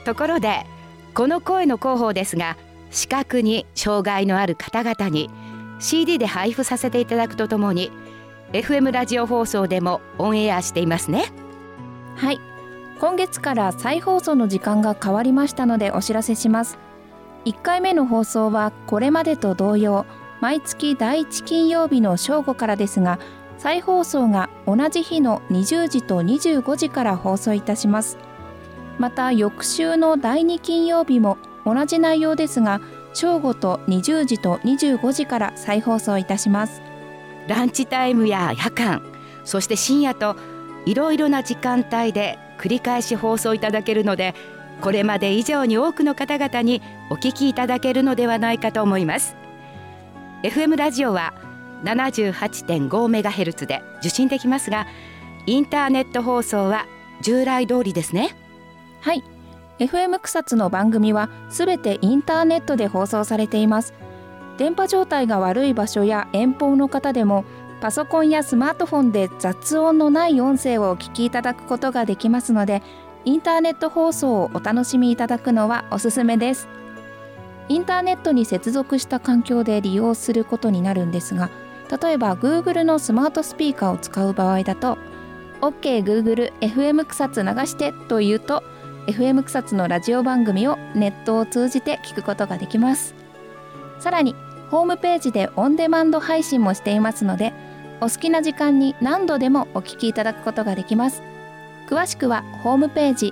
ところでこの声の広報ですが、視覚に障害のある方々に CD で配布させていただくとともに FM ラジオ放送でもオンエアしていますね。 はい、今月から再放送の時間が変わりましたのでお知らせします。1回目の放送はこれまでと同様毎月第1金曜日の正午からですが、再放送が同じ日の20時と25時から放送いたします。また翌週の第2金曜日も同じ内容ですが、正午と20時と25時から再放送いたします。 ランチタイムや夜間、そして深夜といろいろな時間帯で繰り返し放送いただけるので、これまで以上に多くの方々にお聞きいただけるのではないかと思います。 FM ラジオは 78.5MHz で受信できますが、インターネット放送は従来通りですね。 はい、 FM 草津の番組はすべてインターネットで放送されています。電波状態が悪い場所や遠方の方でもパソコンやスマートフォンで雑音のない音声をお聞きいただくことができますので、インターネット放送をお楽しみいただくのはおすすめです。インターネットに接続した環境で利用することになるんですが、例えば Google のスマートスピーカーを使う場合だと OK Google FM 草津流してと言うと FM 草津のラジオ番組をネットを通じて聞くことができます。さらにホームページでオンデマンド配信もしていますので、お好きな時間に何度でもお聞きいただくことができます。詳しくはホームページ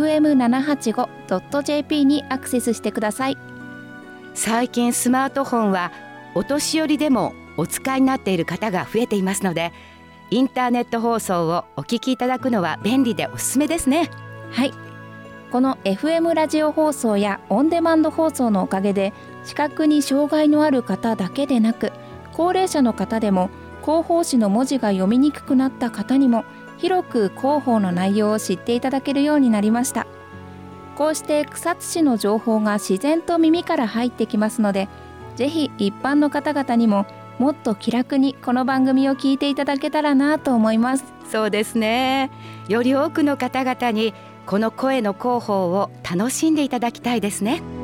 fm785.jp にアクセスしてください。 最近スマートフォンはお年寄りでもお使いになっている方が増えていますので、インターネット放送をお聞きいただくのは便利でおすすめですね。 はい、この FM ラジオ放送やオンデマンド放送のおかげで、視覚に障害のある方だけでなく高齢者の方でも広報誌の文字が読みにくくなった方にも広く広報の内容を知っていただけるようになりました。こうして草津市の情報が自然と耳から入ってきますので、ぜひ一般の方々にももっと気楽にこの番組を聞いていただけたらなと思います。 そうですね。より多くの方々にこの声の広報を楽しんでいただきたいですね。